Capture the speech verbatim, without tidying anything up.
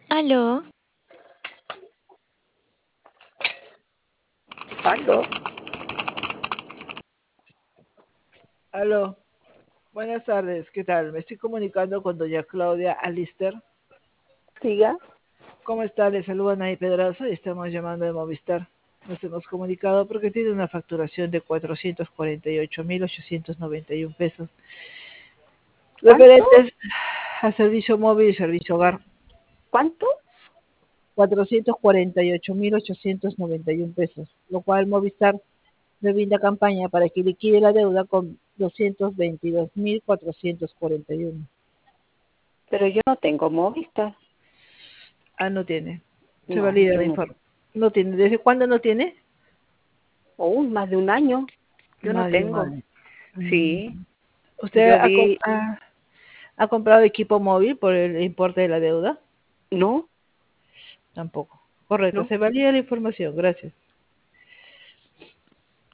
Aló, Aló, Aló, buenas tardes, ¿qué tal? Me estoy comunicando con doña Claudia Alister. siga. ¿Cómo está? Le saluda Nay Pedraza y estamos llamando de Movistar. Nos hemos comunicado porque tiene una facturación de cuatrocientos cuarenta y ocho mil ochocientos noventa y uno pesos, ¿Cuánto? referentes a servicio móvil y servicio hogar. ¿Cuánto? cuatrocientos cuarenta y ocho mil ochocientos noventa y uno pesos, lo cual Movistar le brinda campaña para que liquide la deuda con doscientos veintidós mil cuatrocientos cuarenta y uno. Pero yo no tengo Movistar. Ah, no tiene. Se No, valida yo la no. información. No tiene. ¿Desde cuándo no tiene? Oh, más de un año. Yo no Más de un tengo. año. Mm. Sí, ¿Usted yo ha, com- vi. ha- ha comprado equipo móvil por el importe de la deuda? No, Tampoco. Correcto, no. se valida la información. Gracias.